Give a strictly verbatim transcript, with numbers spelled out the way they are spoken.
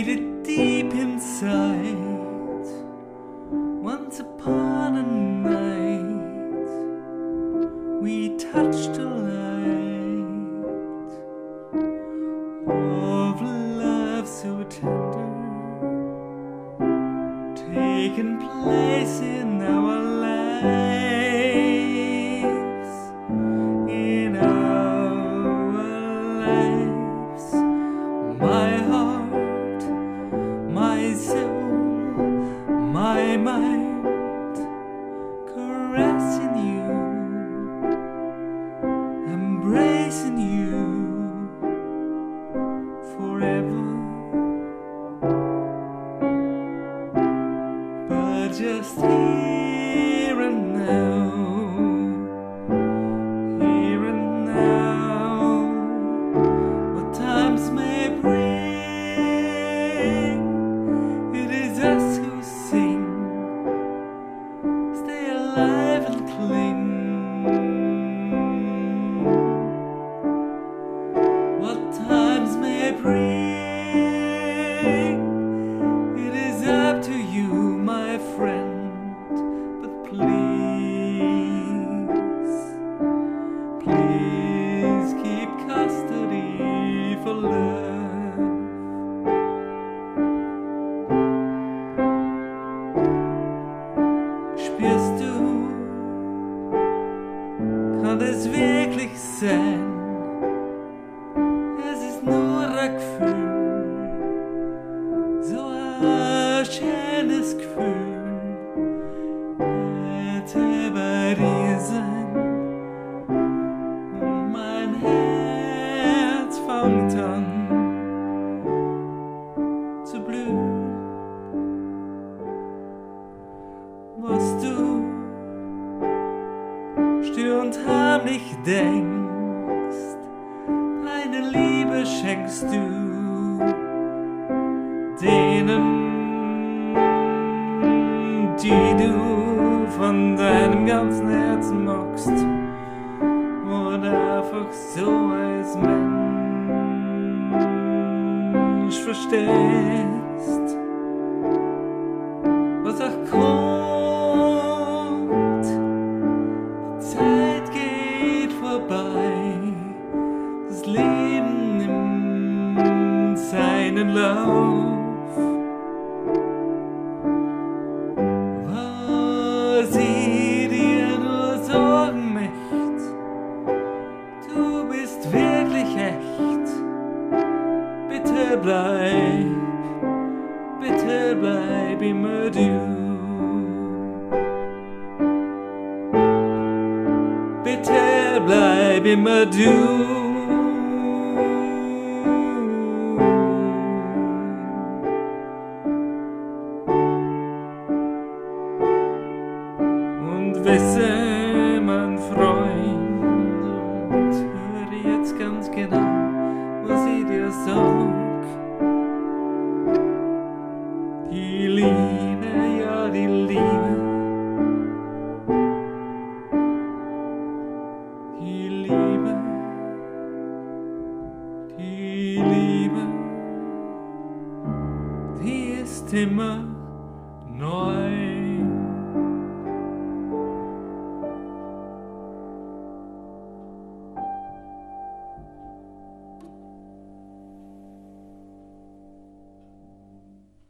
made it deep inside. Once upon a night, we touched a light of love so tender, taking place in our lives, in our lives. My heart, my soul, my mind, caressing you, embracing you forever. But just here and now, here and now, what times may bring, it is us who sing. Stay alive and cling. What times may bring, it is up to you, my friend. But please, please keep custody for love. Spürst du, kann es wirklich sein? Es ist nur ein Gefühl, so ein schönes Gefühl, hätte bei dir sein. Und mein Herz fängt an zu blühen. Was du still und heimlich denkst, deine Liebe schenkst du denen, die du von deinem ganzen Herzen magst, oder einfach so als Mensch verstehst, was auch kommt. Die Zeit geht vorbei, das Leben nimmt seinen Lauf. Was ich dir nur sagen möchte, du bist wirklich echt. Bitte bleib, bitte bleib immer du. Bitte bleib immer du. Und wisse,